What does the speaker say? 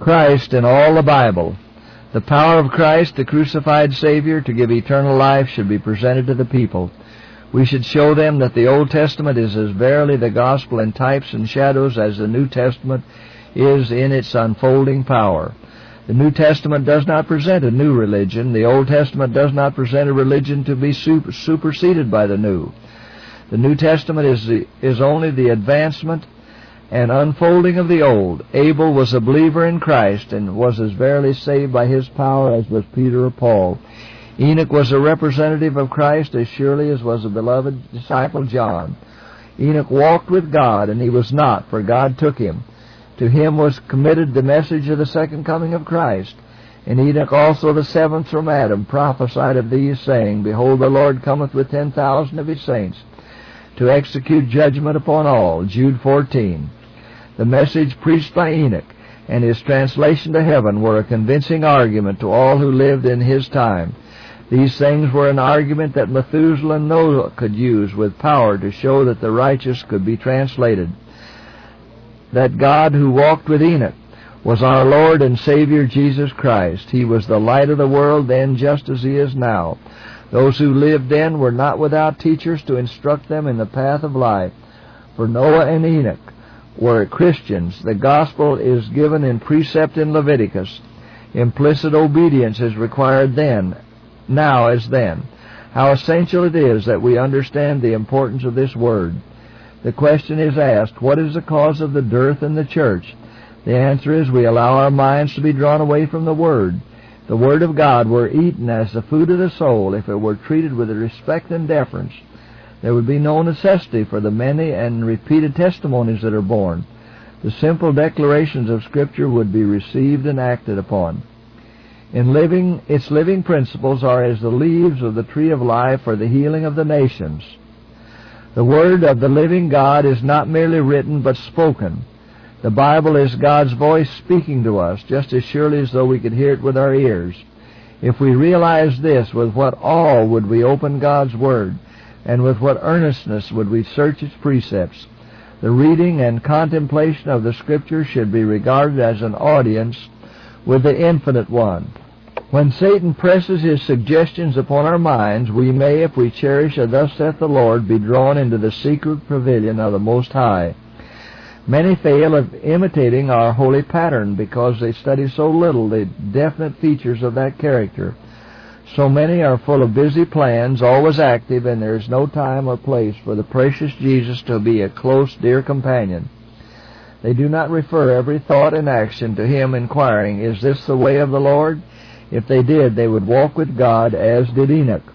Christ in all the Bible. The power of Christ, the crucified Savior, to give eternal life should be presented to the people. We should show them that the Old Testament is as verily the gospel in types and shadows as the New Testament is in its unfolding power. The New Testament does not present a new religion. The Old Testament does not present a religion to be superseded by the New. The New Testament is only the advancement and unfolding of the Old. Abel was a believer in Christ and was as verily saved by his power as was Peter or Paul. Enoch was a representative of Christ as surely as was a beloved disciple John. Enoch walked with God, and he was not, for God took him. To him was committed the message of the second coming of Christ. And Enoch also, the seventh from Adam, prophesied of these, saying, Behold, the Lord cometh with 10,000 of his saints, to execute judgment upon all. Jude 14. The message preached by Enoch and his translation to heaven were a convincing argument to all who lived in his time. These things were an argument that Methuselah and Noah could use with power to show that the righteous could be translated. That God who walked with Enoch was our Lord and Savior Jesus Christ. He was the light of the world then, just as he is now. Those who lived then were not without teachers to instruct them in the path of life. For Noah and Enoch were Christians. The gospel is given in precept in Leviticus. Implicit obedience is required then, now as then. How essential it is that we understand the importance of this word. The question is asked, what is the cause of the dearth in the church? The answer is, we allow our minds to be drawn away from the Word. If the Word of God were eaten as the food of the soul, if it were treated with respect and deference, there would be no necessity for the many and repeated testimonies that are born. The simple declarations of Scripture would be received and acted upon. Its living principles are as the leaves of the tree of life for the healing of the nations. The Word of the living God is not merely written but spoken. The Bible is God's voice speaking to us, just as surely as though we could hear it with our ears. If we realize this, with what awe would we open God's Word, and with what earnestness would we search its precepts. The reading and contemplation of the Scripture should be regarded as an audience with the Infinite One. When Satan presses his suggestions upon our minds, we may, if we cherish a thus saith the Lord, be drawn into the secret pavilion of the Most High. Many fail of imitating our holy pattern because they study so little the definite features of that character. So many are full of busy plans, always active, and there is no time or place for the precious Jesus to be a close, dear companion. They do not refer every thought and action to Him, inquiring, Is this the way of the Lord? If they did, they would walk with God as did Enoch.